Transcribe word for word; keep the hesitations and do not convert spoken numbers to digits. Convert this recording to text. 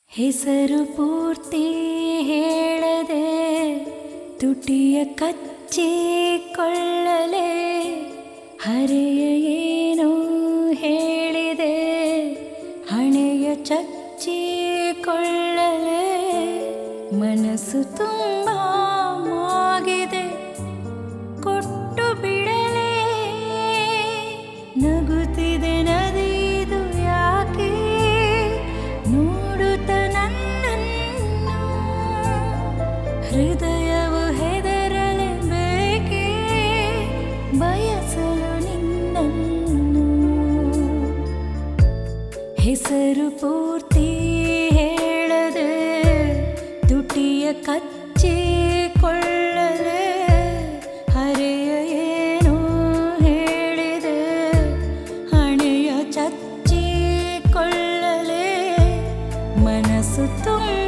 ಹೆಸರು ಪೂರ್ತಿ ಹೇಳದೆ ತುಟಿಯ ಕಚ್ಚಿಕೊಳ್ಳಲೆ ಹರೆಯ ಏನೋ ಹೇಳಿದೆ ಹಣೆಯ ಚಚ್ಚಿಕೊಳ್ಳಲೆ ಮನಸ್ಸು ತುಂಬ ಮಾಗಿದೆ ಕೊಟ್ಟು ಬಿಡಲೆ ನಗುತ್ತಿದೆ ನದಿದು ಯಾಕೆ ನೋಡುತ್ತ ನನ್ನನ್ನು ಹೃದಯವು ಹೆದರಲೆ ಬೇಕೆ ಬಯಸಲು ನಿನ್ನನ್ನು ಹೆಸರು ಪೂರ್ತಿ ಹೇಳದೆ ತುಟಿಯ ಕಚ್ಚಿಕೊಳ್ಳಲೆ ಹರೆಯ ಏನೋ ಹೇಳಿದೆ ಹಣೆಯ ಚಚ್ಚಿಕೊಳ್ಳಲೆ ಮನಸ್ಸು ತುಂಬ